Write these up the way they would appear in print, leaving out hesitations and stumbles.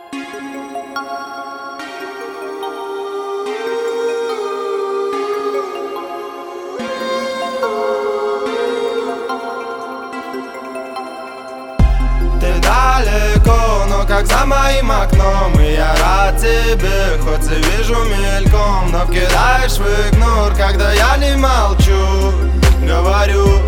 Ты далеко, но как за моим окном, и я рад тебе, хоть и вижу мельком. Но кидаешь в игнор, когда я не молчу. Говорю,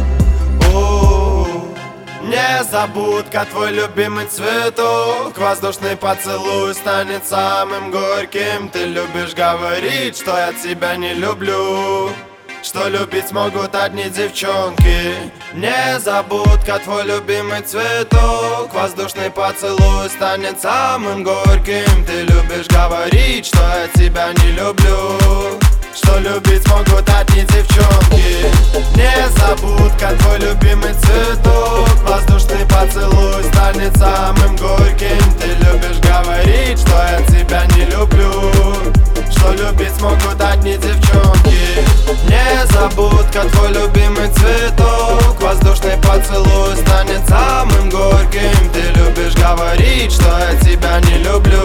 незабудка, твой любимый цветок. Воздушный поцелуй станет самым горьким. Ты любишь говорить, что я тебя не люблю, что любить могут одни девчонки. Незабудка, твой любимый цветок. Воздушный поцелуй станет самым горьким. Ты любишь говорить, что я тебя не люблю, что любить могут одни девчонки. Незабудка, твой любимый цветок. Воздушный поцелуй станет самым горьким. Ты любишь говорить, что я тебя не люблю, что любить могут одни девчонки. Незабудка, твой любимый цветок. Воздушный поцелуй станет самым горьким. Ты любишь говорить, что я тебя не люблю.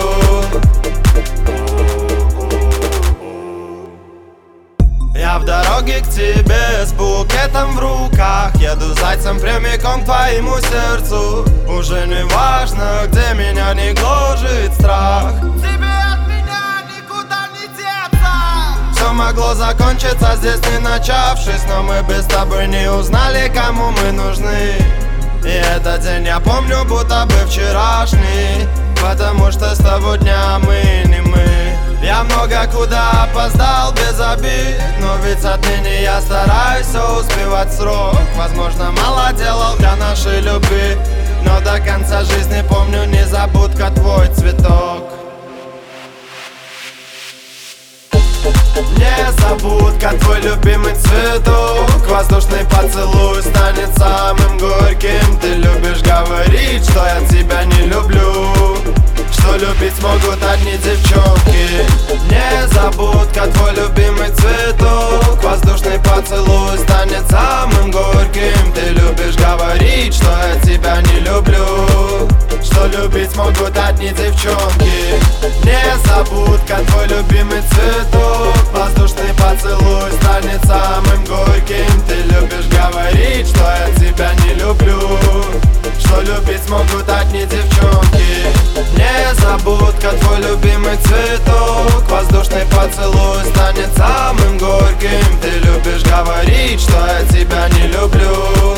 Я в дороге к тебе с букетом в руках. Еду зайцем прямиком к твоему сердцу. Уже не важно, где меня не гложет страх. Тебе от меня никуда не деться. Все могло закончиться здесь, не начавшись, но мы бы с тобой не узнали, кому мы нужны. И этот день я помню, будто бы вчерашний, потому что с того дня мы не мы. Я много куда опоздал без обид, но ведь отныне я стараюсь все успевать в срок. Возможно, мало делал для нашей любви, но до конца жизни помню, незабудка, твой цветок. Незабудка, твой любимый цветок. Воздушный поцелуй станет самым горьким. Ты любишь говорить, что я тебя не люблю, что любить могут одни девчонки. Незабудка, твой любимый цветок. Воздушный поцелуй станет самым горьким. Ты любишь говорить, что я тебя не люблю, что любить могут одни девчонки. Незабудка, твой любимый цветок. Воздушный поцелуй станет самым горьким. Ты любишь говорить, что я тебя не люблю, что любить могут одни девчонки. Незабудка, твой любимый цветок. Воздушный поцелуй станет самым горьким. Ты любишь говорить, что я тебя не люблю,